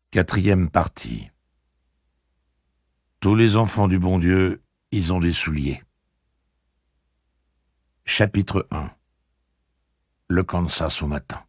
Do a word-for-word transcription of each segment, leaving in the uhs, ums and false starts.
Quatrième partie. Tous les enfants du bon Dieu, ils ont des souliers. Chapitre un. Le Kansas au matin.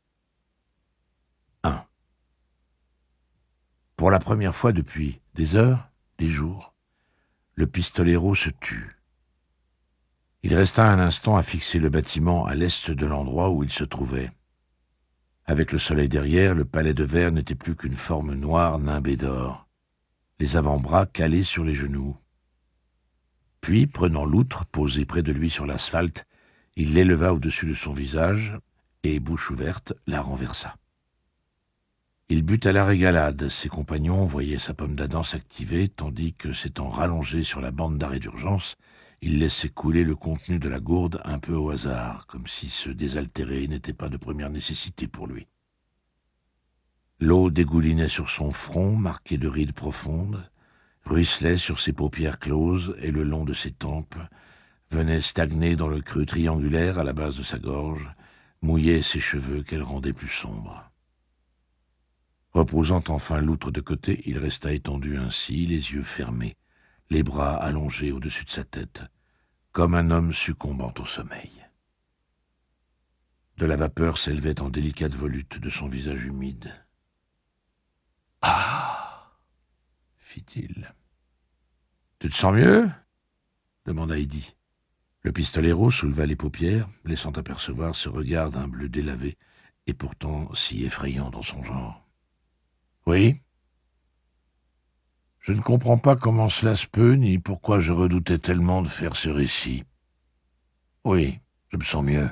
un. Pour la première fois depuis des heures, des jours, le pistolero se tut. Il resta un instant à fixer le bâtiment à l'est de l'endroit où il se trouvait. Avec le soleil derrière, le palais de verre n'était plus qu'une forme noire nimbée d'or, les avant-bras calés sur les genoux. Puis, prenant l'outre posée près de lui sur l'asphalte, il l'éleva au-dessus de son visage et, bouche ouverte, la renversa. Il but à la régalade. Ses compagnons voyaient sa pomme d'Adam s'activer, tandis que, s'étant rallongé sur la bande d'arrêt d'urgence, il laissait couler le contenu de la gourde un peu au hasard, comme si se désaltérer n'était pas de première nécessité pour lui. L'eau dégoulinait sur son front, marqué de rides profondes, ruisselait sur ses paupières closes et le long de ses tempes, venait stagner dans le creux triangulaire à la base de sa gorge, mouillait ses cheveux qu'elle rendait plus sombres. Reposant enfin l'outre de côté, il resta étendu ainsi, les yeux fermés, les bras allongés au-dessus de sa tête, comme un homme succombant au sommeil. De la vapeur s'élevait en délicates volutes de son visage humide. « Ah !» fit-il. « Tu te sens mieux ?» demanda Eddy. Le pistolero souleva les paupières, laissant apercevoir ce regard d'un bleu délavé, et pourtant si effrayant dans son genre. « Oui. Je ne comprends pas comment cela se peut, ni pourquoi je redoutais tellement de faire ce récit. Oui, je me sens mieux. »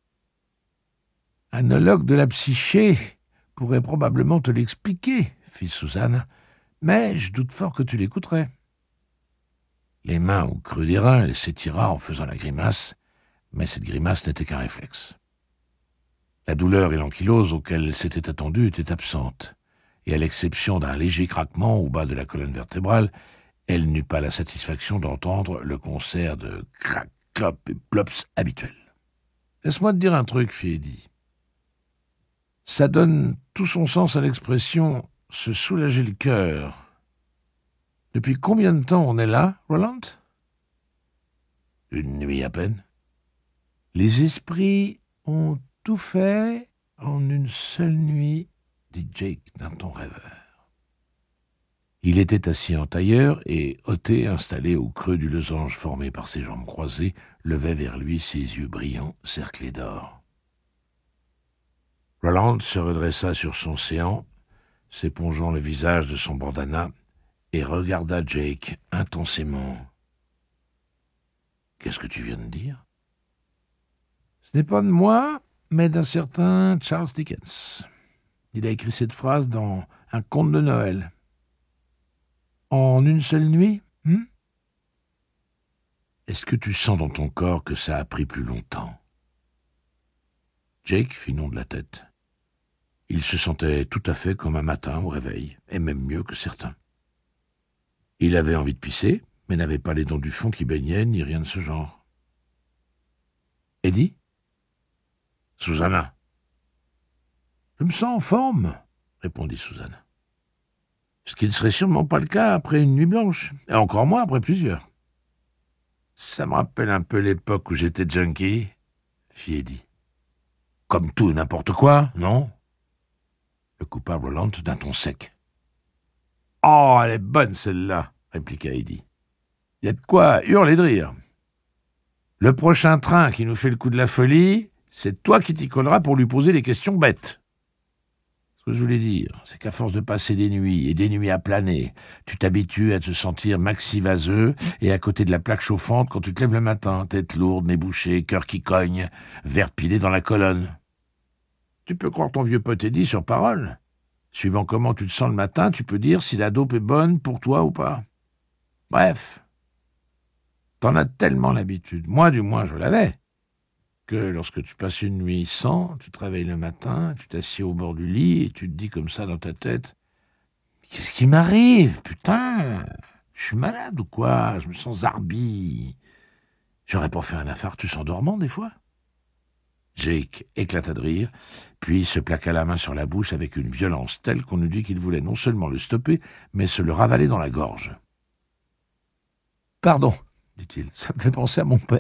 Un œnologue de la psyché pourrait probablement te l'expliquer, fit Suzanne, mais je doute fort que tu l'écouterais. Les mains au creux des reins, elle s'étira en faisant la grimace, mais cette grimace n'était qu'un réflexe. La douleur et l'ankylose auxquelles elle s'était attendue étaient absentes, et à l'exception d'un léger craquement au bas de la colonne vertébrale, elle n'eut pas la satisfaction d'entendre le concert de crac, clop et plops habituel. « Laisse-moi te dire un truc, fit Eddy. Ça donne tout son sens à l'expression « se soulager le cœur ». Depuis combien de temps on est là, Roland ? Une nuit à peine. Les esprits ont tout fait en une seule nuit, dit Jake d'un ton rêveur. Il était assis en tailleur et, ôté, installé au creux du losange formé par ses jambes croisées, levait vers lui ses yeux brillants, cerclés d'or. Roland se redressa sur son séant, s'épongeant le visage de son bandana, et regarda Jake intensément. « Qu'est-ce que tu viens de dire ?»« Ce n'est pas de moi, mais d'un certain Charles Dickens. Il a écrit cette phrase dans un conte de Noël. En une seule nuit, hmm? Est-ce que tu sens dans ton corps que ça a pris plus longtemps ?» Jake fit non de la tête. Il se sentait tout à fait comme un matin au réveil, et même mieux que certains. Il avait envie de pisser, mais n'avait pas les dents du fond qui baignaient, ni rien de ce genre. « Eddy ?»« Susanna ?»« Je me sens en forme, » répondit Susanna. « Ce qui ne serait sûrement pas le cas après une nuit blanche, et encore moins après plusieurs. »« Ça me rappelle un peu l'époque où j'étais junkie, » fit Eddy. « Comme tout et n'importe quoi, non ?» le coupa Roland d'un ton sec. « Oh, elle est bonne, celle-là !» répliqua Eddy. « Il y a de quoi hurler de rire. Le prochain train qui nous fait le coup de la folie, c'est toi qui t'y colleras pour lui poser des questions bêtes. » Ce que je voulais dire, c'est qu'à force de passer des nuits et des nuits à planer, tu t'habitues à te sentir maxi vaseux et à côté de la plaque chauffante quand tu te lèves le matin, tête lourde, nez bouché, cœur qui cogne, verre pilé dans la colonne. Tu peux croire ton vieux pote Eddy sur parole. Suivant comment tu te sens le matin, tu peux dire si la dope est bonne pour toi ou pas. Bref, t'en as tellement l'habitude, moi du moins je l'avais, que lorsque tu passes une nuit sans, tu te réveilles le matin, tu t'assieds au bord du lit et tu te dis comme ça dans ta tête « Qu'est-ce qui m'arrive, putain ? Je suis malade ou quoi ? Je me sens zarbi. J'aurais pas fait un infarctus en dormant des fois. » Jake éclata de rire, puis se plaqua la main sur la bouche avec une violence telle qu'on eût dit qu'il voulait non seulement le stopper, mais se le ravaler dans la gorge. « Pardon, dit-il, ça me fait penser à mon père. »«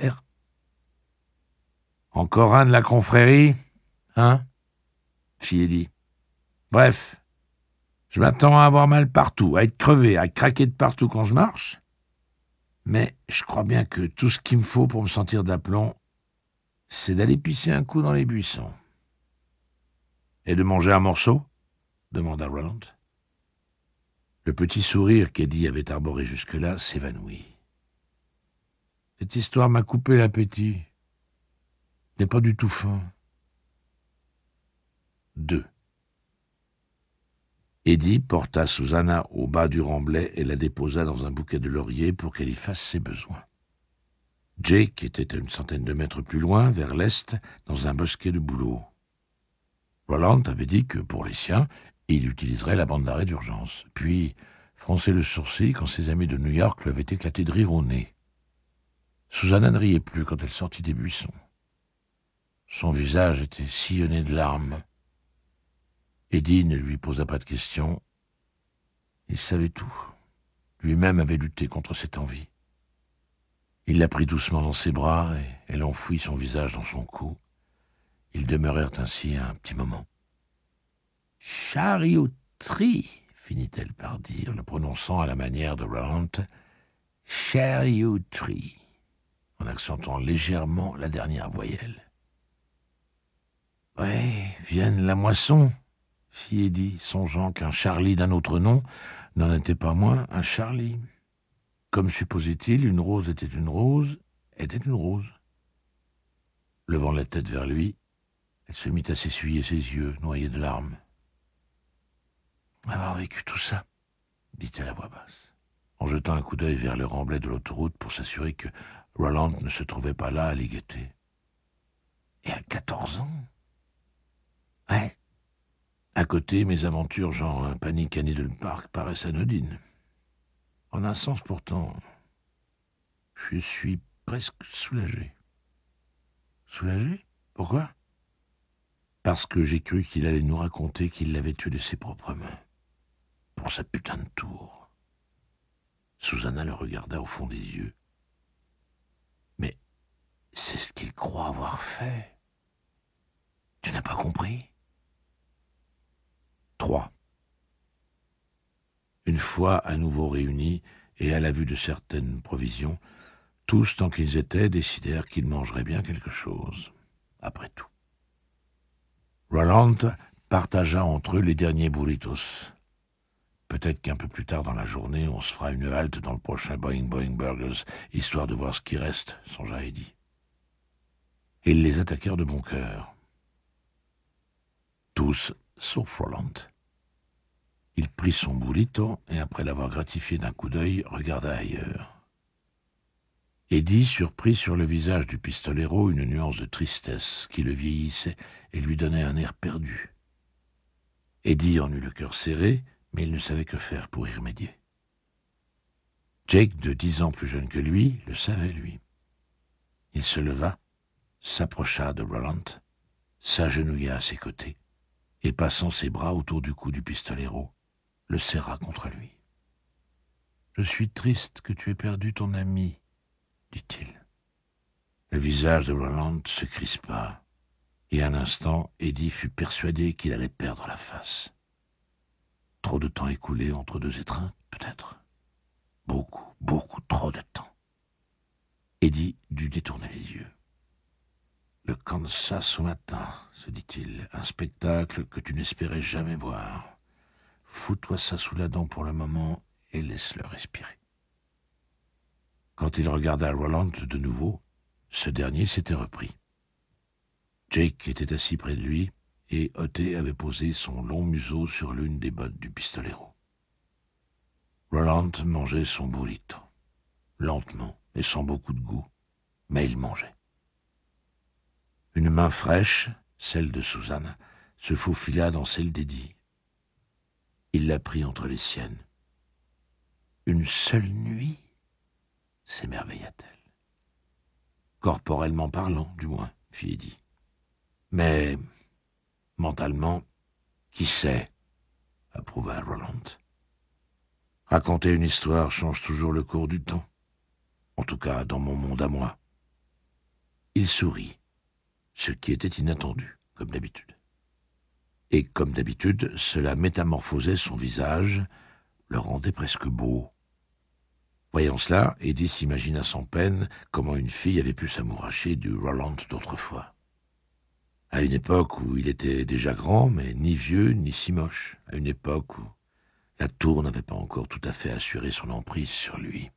Encore un de la confrérie, hein ?» fit Eddie. « Bref, je m'attends à avoir mal partout, à être crevé, à craquer de partout quand je marche. Mais je crois bien que tout ce qu'il me faut pour me sentir d'aplomb, c'est d'aller pisser un coup dans les buissons. »« Et de manger un morceau ?» demanda Roland. Le petit sourire qu'Eddie avait arboré jusque-là s'évanouit. « Cette histoire m'a coupé l'appétit. N'est pas du tout faim. » deux. Eddie porta Susanna au bas du remblai et la déposa dans un bouquet de lauriers pour qu'elle y fasse ses besoins. Jake était à une centaine de mètres plus loin, vers l'est, dans un bosquet de bouleaux. Roland avait dit que, pour les siens, il utiliserait la bande d'arrêt d'urgence, puis fronçait le sourcil quand ses amis de New York lui avaient éclaté de rire au nez. Susanna ne riait plus quand elle sortit des buissons. Son visage était sillonné de larmes. Eddie ne lui posa pas de questions. Il savait tout. Lui-même avait lutté contre cette envie. Il la prit doucement dans ses bras et elle enfouit son visage dans son cou. Ils demeurèrent ainsi un petit moment. « Charioterie » finit-elle par dire, le prononçant à la manière de Roland. « Charioterie » en accentuant légèrement la dernière voyelle. « Ouais, vienne la moisson » fit Eddie, songeant qu'un Charlie d'un autre nom n'en était pas moins un Charlie. Comme supposait-il, une rose était une rose, était une rose. Levant la tête vers lui, elle se mit à s'essuyer ses yeux, noyés de larmes. « Avoir vécu tout ça, » dit-elle à voix basse, en jetant un coup d'œil vers le remblai de l'autoroute pour s'assurer que Roland ne se trouvait pas là à les guetter. « Et à quatorze ans ?»« Ouais. À côté, mes aventures, genre un panique à Needle Park, paraissent anodines. En un sens, pourtant, je suis presque soulagé. » « Soulagé ? Pourquoi ? » ?»« Parce que j'ai cru qu'il allait nous raconter qu'il l'avait tué de ses propres mains. Pour sa putain de tour. » Susanna le regarda au fond des yeux. « Mais c'est ce qu'il croit avoir fait. Tu n'as pas compris ? » trois. Une fois à nouveau réunis, et à la vue de certaines provisions, tous, tant qu'ils étaient, décidèrent qu'ils mangeraient bien quelque chose, après tout. Roland partagea entre eux les derniers burritos. Peut-être qu'un peu plus tard dans la journée, on se fera une halte dans le prochain Boing Boing Burgers, histoire de voir ce qui reste, songea Eddie. Et ils les attaquèrent de bon cœur. Tous, sauf Roland. Il prit son burrito et, après l'avoir gratifié d'un coup d'œil, regarda ailleurs. Eddie surprit sur le visage du pistolero une nuance de tristesse qui le vieillissait et lui donnait un air perdu. Eddie en eut le cœur serré, mais il ne savait que faire pour y remédier. Jake, de dix ans plus jeune que lui, le savait, lui. Il se leva, s'approcha de Roland, s'agenouilla à ses côtés, et passant ses bras autour du cou du pistolero, le serra contre lui. « Je suis triste que tu aies perdu ton ami, » dit-il. Le visage de Roland se crispa, et un instant, Eddie fut persuadé qu'il allait perdre la face. Trop de temps écoulé entre deux étreintes, peut-être. Beaucoup, beaucoup trop de temps. Eddie dut détourner les yeux. « Le Kansas au matin, se dit-il, un spectacle que tu n'espérais jamais voir. Fous-toi ça sous la dent pour le moment et laisse-le respirer. » Quand il regarda Roland de nouveau, ce dernier s'était repris. Jake était assis près de lui et Otté avait posé son long museau sur l'une des bottes du pistolero. Roland mangeait son burrito, lentement et sans beaucoup de goût, mais il mangeait. Une main fraîche, celle de Susanna, se faufila dans celle d'Eddie. Il la prit entre les siennes. « Une seule nuit ?» s'émerveilla-t-elle. « Corporellement parlant, du moins, » fit Eddie. Mais, mentalement, qui sait, approuva Roland. Raconter une histoire change toujours le cours du temps. En tout cas, dans mon monde à moi. Il sourit, ce qui était inattendu, comme d'habitude. Et comme d'habitude, cela métamorphosait son visage, le rendait presque beau. Voyant cela, Eddie s'imagina sans peine comment une fille avait pu s'amouracher du Roland d'autrefois. À une époque où il était déjà grand, mais ni vieux, ni si moche. À une époque où la tour n'avait pas encore tout à fait assuré son emprise sur lui.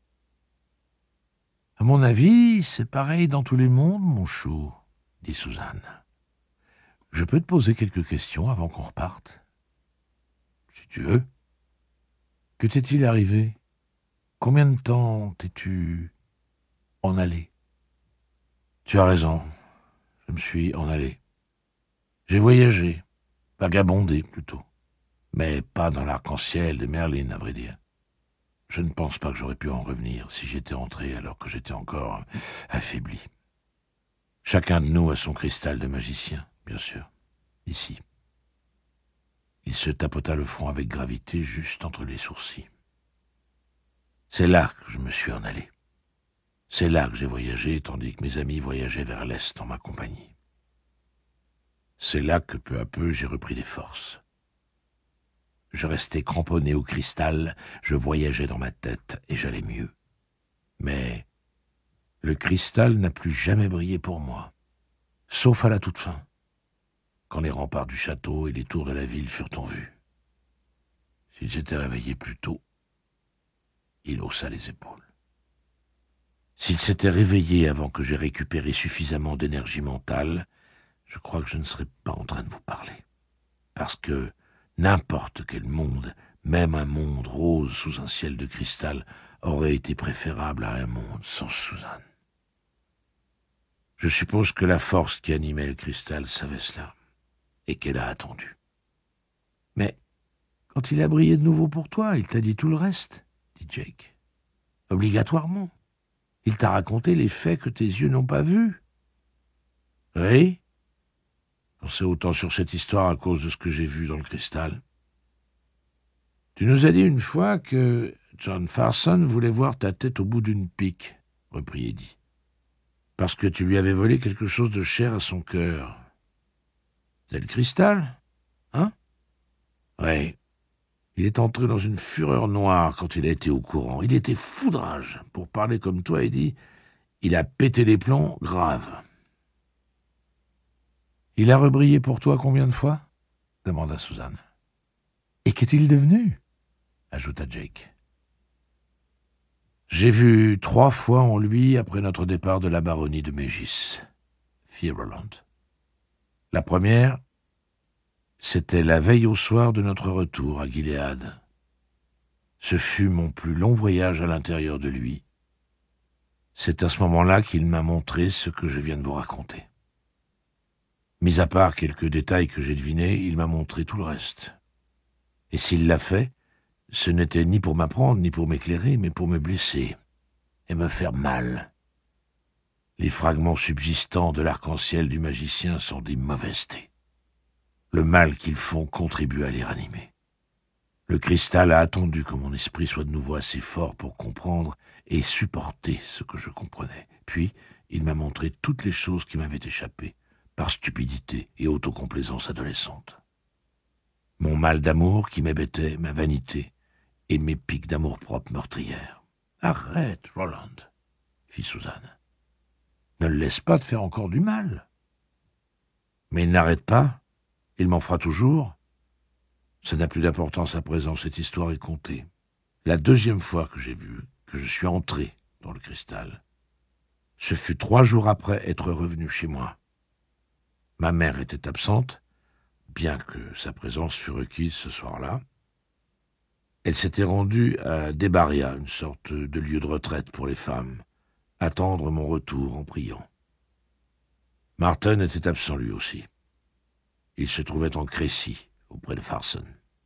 « À mon avis, c'est pareil dans tous les mondes, mon chou, » dit Suzanne. « Je peux te poser quelques questions avant qu'on reparte ?»« Si tu veux. »« Que t'est-il arrivé? Combien de temps t'es-tu en allé ?»« Tu as raison, je me suis en allé. J'ai voyagé, vagabondé plutôt, mais pas dans l'arc-en-ciel de Merlin, à vrai dire. Je ne pense pas que j'aurais pu en revenir si j'étais entré alors que j'étais encore affaibli. Chacun de nous a son cristal de magicien, bien sûr, ici. » Il se tapota le front avec gravité juste entre les sourcils. « C'est là que je me suis en allé. C'est là que j'ai voyagé, tandis que mes amis voyageaient vers l'Est en ma compagnie. C'est là que peu à peu j'ai repris des forces. Je restais cramponné au cristal, je voyageais dans ma tête et j'allais mieux. Mais le cristal n'a plus jamais brillé pour moi, sauf à la toute fin, quand les remparts du château et les tours de la ville furent en vue. S'il s'était réveillé plus tôt, il haussa les épaules. S'il s'était réveillé avant que j'aie récupéré suffisamment d'énergie mentale, je crois que je ne serais pas en train de vous parler. Parce que n'importe quel monde, même un monde rose sous un ciel de cristal, aurait été préférable à un monde sans Suzanne. Je suppose que la force qui animait le cristal savait cela, et qu'elle a attendu. Mais quand il a brillé de nouveau pour toi, il t'a dit tout le reste, dit Jake. Obligatoirement. Il t'a raconté les faits que tes yeux n'ont pas vus. Oui. J'en sais autant sur cette histoire à cause de ce que j'ai vu dans le cristal. Tu nous as dit une fois que John Farson voulait voir ta tête au bout d'une pique, reprit Eddie, parce que tu lui avais volé quelque chose de cher à son cœur. C'est le cristal, hein? Oui. Il est entré dans une fureur noire quand il a été au courant. Il était foudrage. Pour parler comme toi, Eddie, il a pété les plombs grave. Il a rebrillé pour toi combien de fois? Demanda Suzanne. Et qu'est-il devenu? Ajouta Jake. J'ai vu trois fois en lui après notre départ de la baronnie de Mégis, fit Roland. La première, c'était la veille au soir de notre retour à Gilead. Ce fut mon plus long voyage à l'intérieur de lui. C'est à ce moment-là qu'il m'a montré ce que je viens de vous raconter. Mis à part quelques détails que j'ai devinés, il m'a montré tout le reste. Et s'il l'a fait, ce n'était ni pour m'apprendre, ni pour m'éclairer, mais pour me blesser et me faire mal. Les fragments subsistants de l'arc-en-ciel du magicien sont des mauvaisetés. Le mal qu'ils font contribue à les ranimer. Le cristal a attendu que mon esprit soit de nouveau assez fort pour comprendre et supporter ce que je comprenais. Puis, il m'a montré toutes les choses qui m'avaient échappé, par stupidité et autocomplaisance adolescente. Mon mal d'amour qui m'hébétait, ma vanité, et mes pics d'amour-propre meurtrières. « Arrête, Roland, » fit Suzanne. « Ne le laisse pas te faire encore du mal. » « Mais il n'arrête pas, il m'en fera toujours. » Ça n'a plus d'importance à présent, cette histoire est contée. La deuxième fois que j'ai vu, que je suis entré dans le cristal, ce fut trois jours après être revenu chez moi. Ma mère était absente, bien que sa présence fût requise ce soir-là. Elle s'était rendue à Debaria, une sorte de lieu de retraite pour les femmes, attendre mon retour en priant. Martin était absent lui aussi. Il se trouvait en Crécy, auprès de Farson.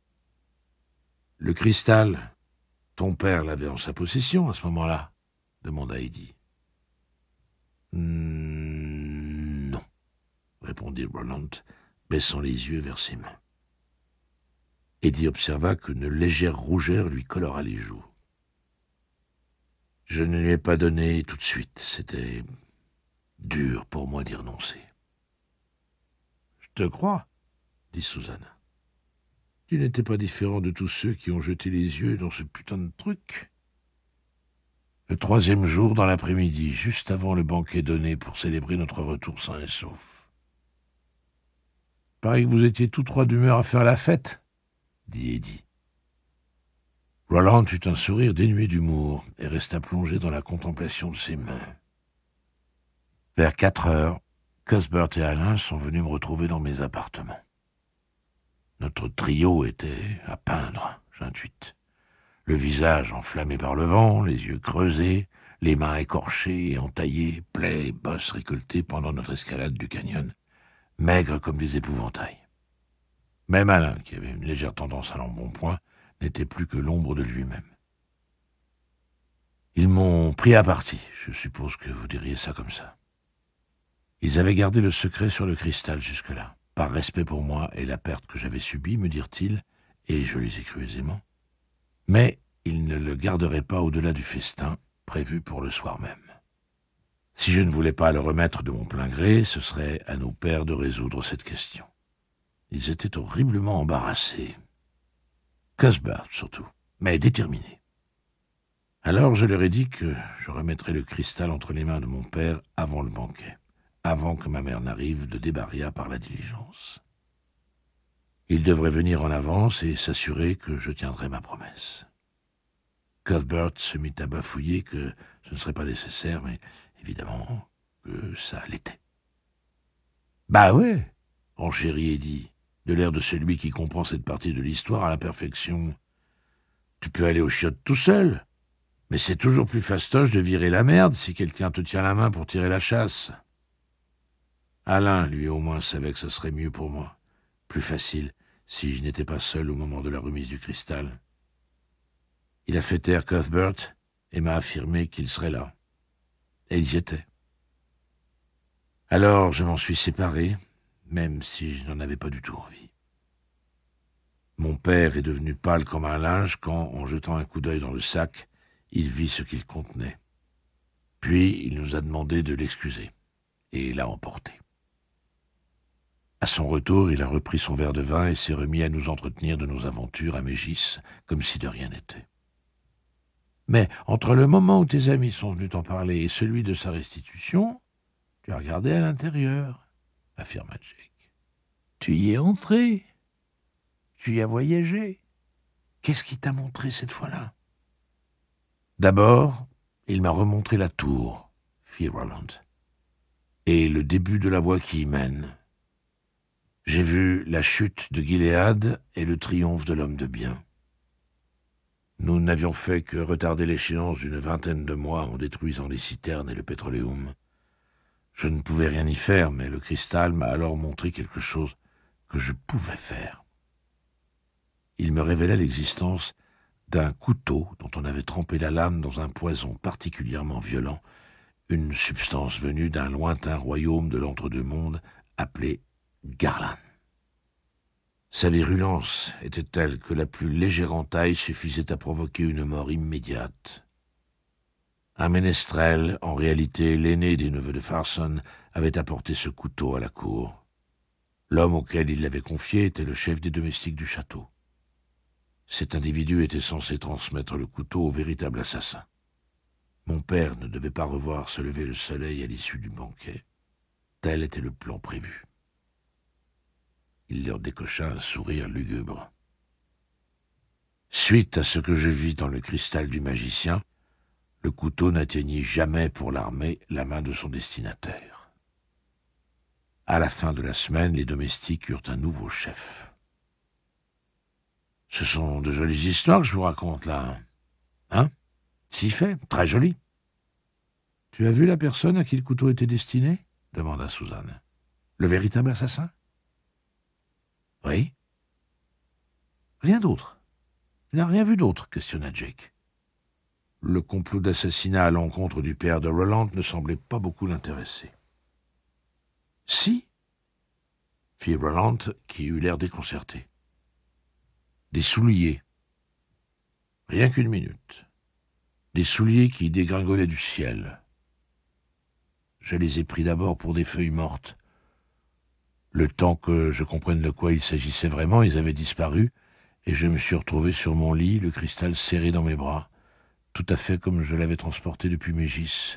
Le cristal, ton père l'avait en sa possession à ce moment-là, demanda Eddie. Hmm, non, répondit Roland, baissant les yeux vers ses mains. Eddie observa qu'une légère rougeur lui colora les joues. Je ne lui ai pas donné tout de suite. C'était dur pour moi d'y renoncer. « Je te crois, » dit Susanna. « Tu n'étais pas différent de tous ceux qui ont jeté les yeux dans ce putain de truc. » Le troisième jour, dans l'après-midi, juste avant le banquet donné pour célébrer notre retour sain et sauf. « Paraît que vous étiez tous trois d'humeur à faire la fête, » dit Eddie. Roland eut un sourire dénué d'humour et resta plongé dans la contemplation de ses mains. Vers quatre heures, Cuthbert et Alain sont venus me retrouver dans mes appartements. Notre trio était à peindre, j'intuite. Le visage enflammé par le vent, les yeux creusés, les mains écorchées et entaillées, plaies et bosses récoltées pendant notre escalade du canyon, maigres comme des épouvantails. Même Alain, qui avait une légère tendance à l'embonpoint, n'était plus que l'ombre de lui-même. Ils m'ont pris à partie, je suppose que vous diriez ça comme ça. Ils avaient gardé le secret sur le cristal jusque-là, par respect pour moi et la perte que j'avais subie, me dirent-ils, et je les ai crus aisément. Mais ils ne le garderaient pas au-delà du festin, prévu pour le soir même. Si je ne voulais pas le remettre de mon plein gré, ce serait à nos pères de résoudre cette question. Ils étaient horriblement embarrassés. Cuthbert surtout, mais déterminé. Alors je leur ai dit que je remettrais le cristal entre les mains de mon père avant le banquet, avant que ma mère n'arrive de Debaria par la diligence. Il devrait venir en avance et s'assurer que je tiendrais ma promesse. Cuthbert se mit à bafouiller que ce ne serait pas nécessaire, mais évidemment que ça l'était. « Bah ouais, renchérit Eddie, de l'air de celui qui comprend cette partie de l'histoire à la perfection. Tu peux aller aux chiottes tout seul, mais c'est toujours plus fastoche de virer la merde si quelqu'un te tient la main pour tirer la chasse. » Alain, lui au moins, savait que ce serait mieux pour moi, plus facile, si je n'étais pas seul au moment de la remise du cristal. Il a fait taire Cuthbert et m'a affirmé qu'il serait là. Et ils y étaient. Alors je m'en suis séparé, même si je n'en avais pas du tout envie. Mon père est devenu pâle comme un linge quand, en jetant un coup d'œil dans le sac, il vit ce qu'il contenait. Puis il nous a demandé de l'excuser, et l'a emporté. À son retour, il a repris son verre de vin et s'est remis à nous entretenir de nos aventures à Mégis, comme si de rien n'était. Mais entre le moment où tes amis sont venus t'en parler et celui de sa restitution, tu as regardé à l'intérieur, affirma Jake. Tu y es entré. Tu y as voyagé. Qu'est-ce qui t'a montré cette fois-là? D'abord, il m'a remontré la tour, fit Roland, et le début de la voie qui y mène. J'ai vu la chute de Gilead et le triomphe de l'homme de bien. Nous n'avions fait que retarder l'échéance d'une vingtaine de mois en détruisant les citernes et le pétroléum. Je ne pouvais rien y faire, mais le cristal m'a alors montré quelque chose que je pouvais faire. Il me révélait l'existence d'un couteau dont on avait trempé la lame dans un poison particulièrement violent, une substance venue d'un lointain royaume de l'entre-deux-mondes appelé Garlan. Sa virulence était telle que la plus légère entaille suffisait à provoquer une mort immédiate. Un ménestrel, en réalité l'aîné des neveux de Farson, avait apporté ce couteau à la cour. L'homme auquel il l'avait confié était le chef des domestiques du château. Cet individu était censé transmettre le couteau au véritable assassin. Mon père ne devait pas revoir se lever le soleil à l'issue du banquet. Tel était le plan prévu. Il leur décocha un sourire lugubre. Suite à ce que je vis dans le cristal du magicien, le couteau n'atteignit jamais pour l'armée la main de son destinataire. À la fin de la semaine, les domestiques eurent un nouveau chef. Ce sont de jolies histoires que je vous raconte là. Hein? Si fait, très joli. Tu as vu la personne à qui le couteau était destiné? Demanda Suzanne. Le véritable assassin? Oui. Rien d'autre. Tu n'as rien vu d'autre, questionna Jake. Le complot d'assassinat à l'encontre du père de Roland ne semblait pas beaucoup l'intéresser. Si, fit Roland, qui eut l'air déconcerté. « Des souliers. Rien qu'une minute. Des souliers qui dégringolaient du ciel. Je les ai pris d'abord pour des feuilles mortes. Le temps que je comprenne de quoi il s'agissait vraiment, ils avaient disparu, et je me suis retrouvé sur mon lit, le cristal serré dans mes bras, tout à fait comme je l'avais transporté depuis Mégis.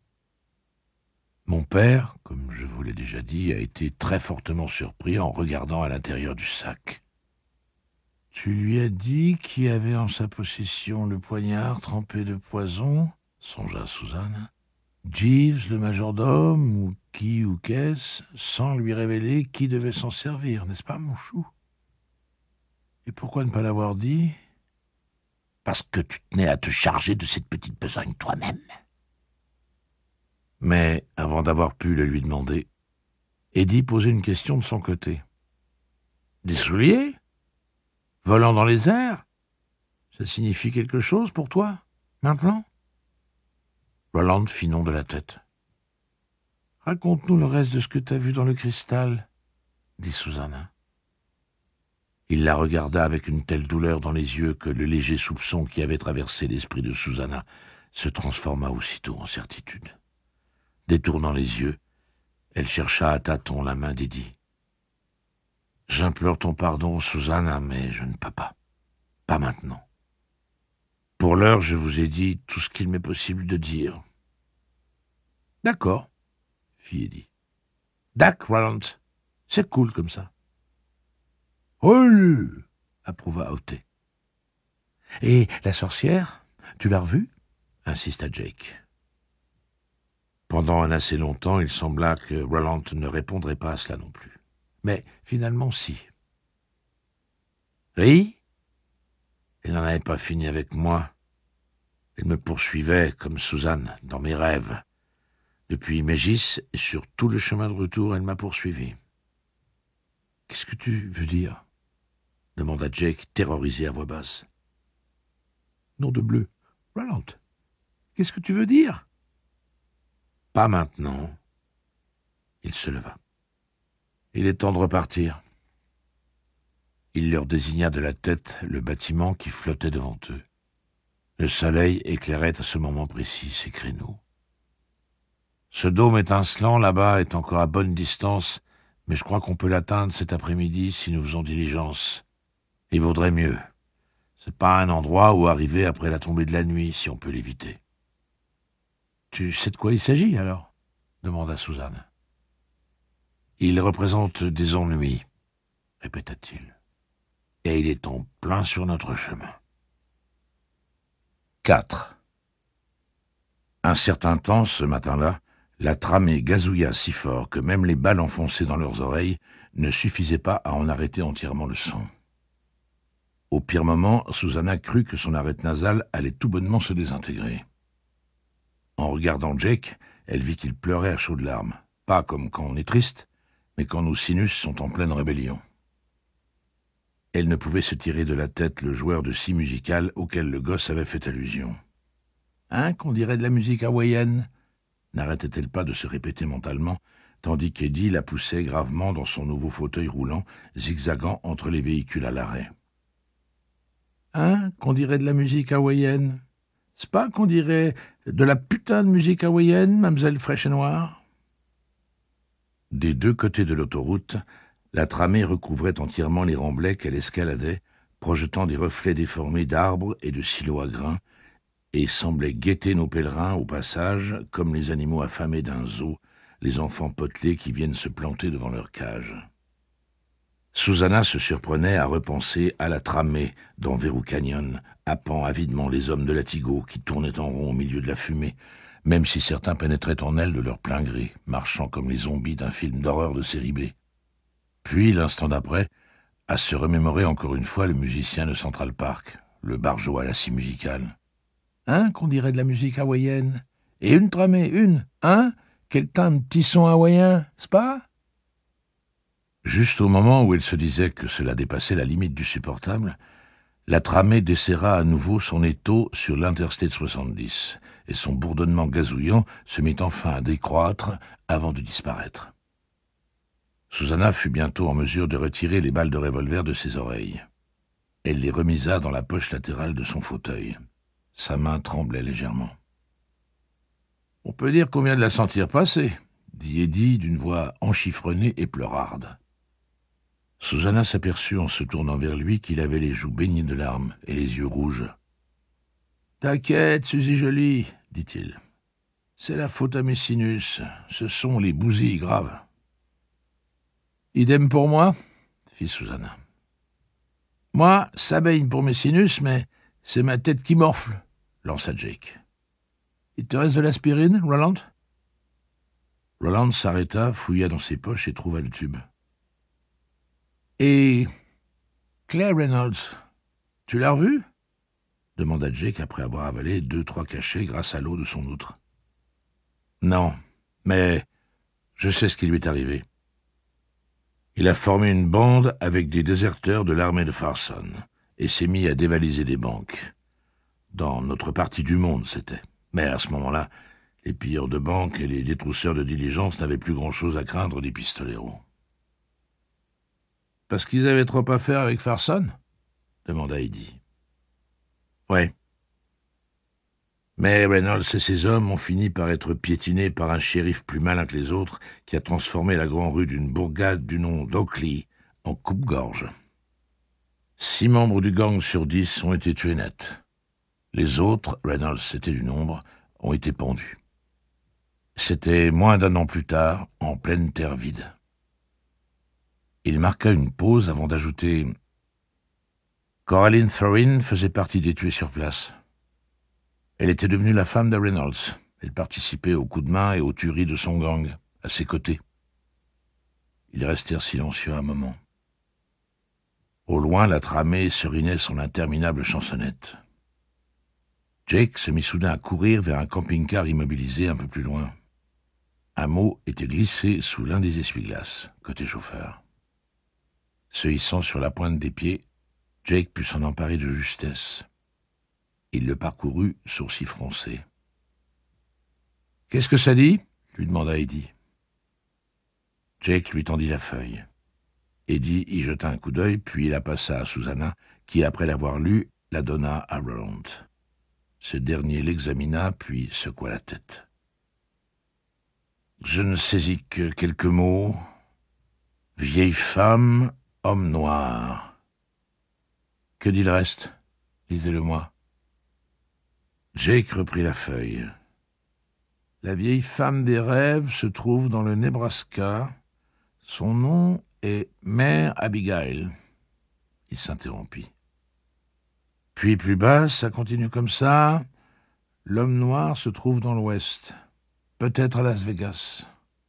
Mon père, comme je vous l'ai déjà dit, a été très fortement surpris en regardant à l'intérieur du sac. Tu lui as dit qui avait en sa possession le poignard trempé de poison, songea Suzanne. Jeeves, le majordome, ou qui ou qu'est-ce, sans lui révéler qui devait s'en servir, n'est-ce pas, mon chou? Et pourquoi ne pas l'avoir dit? Parce que tu tenais à te charger de cette petite besogne toi-même. Mais, avant d'avoir pu le lui demander, Eddie posait une question de son côté. Des souliers? Volant dans les airs? Ça signifie quelque chose pour toi, maintenant? Roland fit non de la tête. « Raconte-nous le reste de ce que t'as vu dans le cristal, » dit Susanna. Il la regarda avec une telle douleur dans les yeux que le léger soupçon qui avait traversé l'esprit de Susanna se transforma aussitôt en certitude. Détournant les yeux, elle chercha à tâtons la main d'Eddie. « J'implore ton pardon, Susanna, mais je ne peux pas. Pas maintenant. Pour l'heure, je vous ai dit tout ce qu'il m'est possible de dire. »« D'accord, » fit Eddie. « Dac, Roland, c'est cool comme ça. »« Oh, approuva Oté. « Et la sorcière, tu l'as revue ?» insista Jake. Pendant un assez longtemps, il sembla que Roland ne répondrait pas à cela non plus. Mais finalement, si. Oui, elle n'en avait pas fini avec moi. Elle me poursuivait, comme Suzanne, dans mes rêves. Depuis Mégis, et sur tout le chemin de retour, elle m'a poursuivi. « Qu'est-ce que tu veux dire ?» demanda Jake, terrorisé à voix basse. « Nom de bleu. Roland, qu'est-ce que tu veux dire ?»« Pas maintenant. » Il se leva. « Il est temps de repartir. » Il leur désigna de la tête le bâtiment qui flottait devant eux. Le soleil éclairait à ce moment précis ses créneaux. Ce dôme étincelant là-bas est encore à bonne distance, mais je crois qu'on peut l'atteindre cet après-midi si nous faisons diligence. Il vaudrait mieux. C'est pas un endroit où arriver après la tombée de la nuit, si on peut l'éviter. « Tu sais de quoi il s'agit, alors ?» demanda Suzanne. « Il représente des ennuis, » répéta-t-il. « Et il est en plein sur notre chemin. » quatre. Un certain temps, ce matin-là, la tramée gazouilla si fort que même les balles enfoncées dans leurs oreilles ne suffisaient pas à en arrêter entièrement le son. Au pire moment, Susanna crut que son arête nasale allait tout bonnement se désintégrer. En regardant Jake, elle vit qu'il pleurait à chaudes larmes, pas comme quand on est triste, mais quand nos sinus sont en pleine rébellion. Elle ne pouvait se tirer de la tête le joueur de scie musicale auquel le gosse avait fait allusion. « Hein, qu'on dirait de la musique hawaïenne ?» n'arrêtait-elle pas de se répéter mentalement, tandis qu'Eddie la poussait gravement dans son nouveau fauteuil roulant, zigzagant entre les véhicules à l'arrêt. « Hein, qu'on dirait de la musique hawaïenne ? C'est pas qu'on dirait de la putain de musique hawaïenne, mademoiselle fraîche et noire ?» Des deux côtés de l'autoroute, la tramée recouvrait entièrement les remblais qu'elle escaladait, projetant des reflets déformés d'arbres et de silos à grains, et semblait guetter nos pèlerins au passage, comme les animaux affamés d'un zoo, les enfants potelés qui viennent se planter devant leur cage. Susanna se surprenait à repenser à la tramée dans Verrou Canyon, happant avidement les hommes de Latigo qui tournaient en rond au milieu de la fumée, même si certains pénétraient en elle de leur plein gré, marchant comme les zombies d'un film d'horreur de série B. Puis, l'instant d'après, à se remémorer encore une fois le musicien de Central Park, le barjot à la scie musicale. « Hein, qu'on dirait de la musique hawaïenne. Et une tramée, une, hein? Quel teint de petit son hawaïen, c'est pas ?» Juste au moment où elle se disait que cela dépassait la limite du supportable, la tramée desserra à nouveau son étau sur l'Interstate soixante-dix, et son bourdonnement gazouillant se mit enfin à décroître avant de disparaître. Susanna fut bientôt en mesure de retirer les balles de revolver de ses oreilles. Elle les remisa dans la poche latérale de son fauteuil. Sa main tremblait légèrement. « On peut dire qu'on vient de la sentir passer », dit Eddie d'une voix enchiffronnée et pleurarde. Susanna s'aperçut en se tournant vers lui qu'il avait les joues baignées de larmes et les yeux rouges. « T'inquiète, Suzy jolie, dit-il. C'est la faute à mes sinus. Ce sont les bousilles graves. »« Idem pour moi, » fit Susanna. « Moi, ça baigne pour mes sinus, mais c'est ma tête qui morfle, » lança Jake. « Il te reste de l'aspirine, Roland ?» Roland s'arrêta, fouilla dans ses poches et trouva le tube. « Et Claire Reynolds, tu l'as revue ?» demanda Jake après avoir avalé deux, trois cachets grâce à l'eau de son outre. « Non, mais je sais ce qui lui est arrivé. Il a formé une bande avec des déserteurs de l'armée de Farson et s'est mis à dévaliser des banques. Dans notre partie du monde, c'était. Mais à ce moment-là, les pilleurs de banques et les détrousseurs de diligence n'avaient plus grand-chose à craindre des pistoleros. »« Parce qu'ils avaient trop à faire avec Farson ?» demanda Eddie. « Oui. Mais Reynolds et ses hommes ont fini par être piétinés par un shérif plus malin que les autres qui a transformé la grande rue d'une bourgade du nom d'Oakley en coupe-gorge. Six membres du gang sur dix ont été tués net. Les autres, Reynolds était du nombre, ont été pendus. C'était moins d'un an plus tard, en pleine terre vide. » Il marqua une pause avant d'ajouter « Coraline Thorin faisait partie des tués sur place. Elle était devenue la femme de Reynolds. Elle participait aux coups de main et aux tueries de son gang, à ses côtés. » Ils restèrent silencieux un moment. Au loin, la tramée serinait son interminable chansonnette. Jake se mit soudain à courir vers un camping-car immobilisé un peu plus loin. Un mot était glissé sous l'un des essuie-glaces, côté chauffeur. Se hissant sur la pointe des pieds, Jake put s'en emparer de justesse. Il le parcourut, sourcils froncés. « Qu'est-ce que ça dit ?» lui demanda Eddie. Jake lui tendit la feuille. Eddie y jeta un coup d'œil, puis la passa à Susanna, qui, après l'avoir lue, la donna à Roland. Ce dernier l'examina, puis secoua la tête. « Je ne saisis que quelques mots. Vieille femme, homme noir. » « Que dit le reste ? Lisez-le-moi. » Jake reprit la feuille. « La vieille femme des rêves se trouve dans le Nebraska. Son nom est Mère Abigail. » Il s'interrompit. Puis plus bas, ça continue comme ça. « L'homme noir se trouve dans l'ouest. Peut-être à Las Vegas. »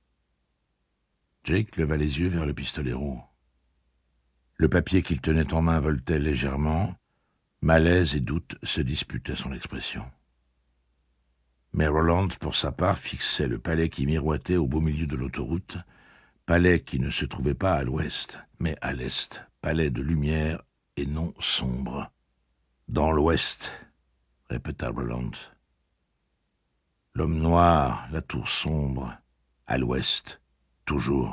Jake leva les yeux vers le pistolero. Le papier qu'il tenait en main voltait légèrement. Malaise et doute se disputaient son expression. Mais Roland, pour sa part, fixait le palais qui miroitait au beau milieu de l'autoroute, palais qui ne se trouvait pas à l'ouest, mais à l'est, palais de lumière et non sombre. « Dans l'ouest », répéta Roland. « L'homme noir, la tour sombre, à l'ouest, toujours. »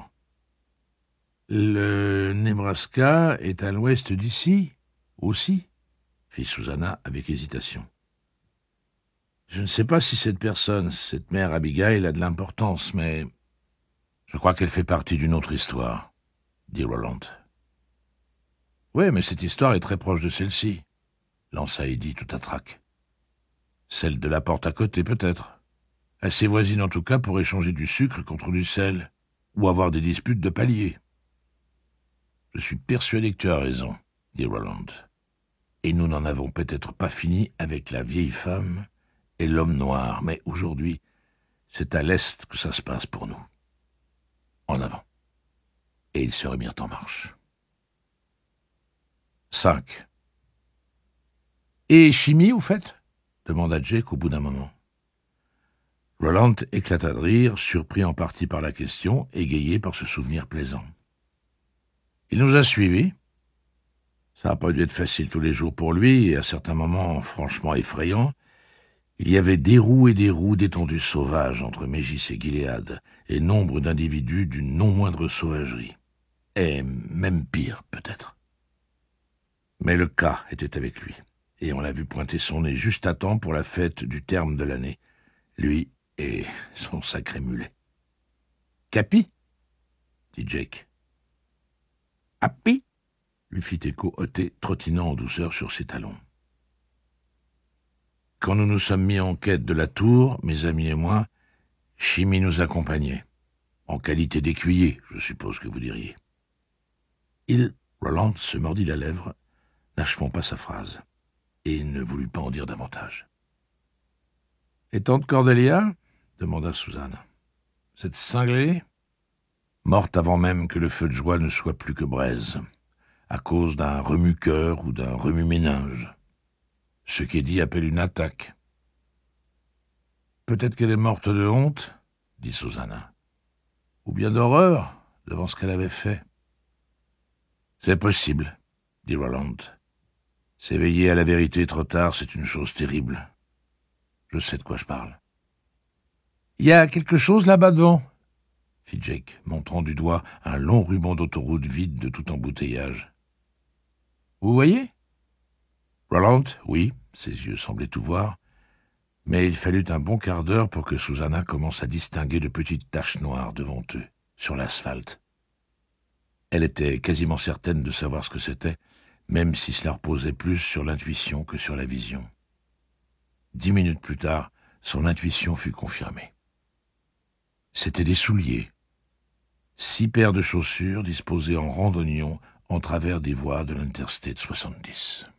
« Le Nebraska est à l'ouest d'ici, aussi ?» fit Susanna avec hésitation. « Je ne sais pas si cette personne, cette mère Abigail, a de l'importance, mais je crois qu'elle fait partie d'une autre histoire, » dit Roland. « Oui, mais cette histoire est très proche de celle-ci, » lança Eddie tout à trac. « Celle de la porte à côté, peut-être. Assez voisine en tout cas pour échanger du sucre contre du sel, ou avoir des disputes de palier. » « Je suis persuadé que tu as raison, » dit Roland. « Et nous n'en avons peut-être pas fini avec la vieille femme et l'homme noir, mais aujourd'hui, c'est à l'est que ça se passe pour nous. En avant. » Et ils se remirent en marche. cinq. « Et chimie, au fait ?» demanda Jake au bout d'un moment. Roland éclata de rire, surpris en partie par la question, égayé par ce souvenir plaisant. Il nous a suivis. Ça n'a pas dû être facile tous les jours pour lui, et à certains moments franchement effrayants. Il y avait des roues et des roues d'étendues sauvages entre Mégis et Gilead, et nombre d'individus d'une non moindre sauvagerie. Et même pire, peut-être. Mais le cas était avec lui, et on l'a vu pointer son nez juste à temps pour la fête du terme de l'année, lui et son sacré mulet. « Capi ?» dit Jake. « Happy ?» lui fit écho Oté, trottinant en douceur sur ses talons. Quand nous nous sommes mis en quête de la tour, mes amis et moi, Chimie nous accompagnait. En qualité d'écuyer, je suppose que vous diriez. Il, Roland, se mordit la lèvre, n'achevant pas sa phrase, et ne voulut pas en dire davantage. « Et tante Cordelia ?» demanda Suzanne. « Cette cinglée ?» Morte avant même que le feu de joie ne soit plus que braise, à cause d'un remue-cœur ou d'un remue-méninge. Ce qu'Eddie appelle une attaque. « Peut-être qu'elle est morte de honte ?» dit Susanna. « Ou bien d'horreur, devant ce qu'elle avait fait. »« C'est possible, » dit Roland. « S'éveiller à la vérité trop tard, c'est une chose terrible. Je sais de quoi je parle. »« Il y a quelque chose là-bas devant ?» fit Jake, montrant du doigt un long ruban d'autoroute vide de tout embouteillage. « Vous voyez ?» Roland, oui, ses yeux semblaient tout voir, mais il fallut un bon quart d'heure pour que Susanna commence à distinguer de petites taches noires devant eux, sur l'asphalte. Elle était quasiment certaine de savoir ce que c'était, même si cela reposait plus sur l'intuition que sur la vision. Dix minutes plus tard, son intuition fut confirmée. C'étaient des souliers. Six paires de chaussures disposées en rang d'oignon en travers des voies de l'Interstate soixante-dix.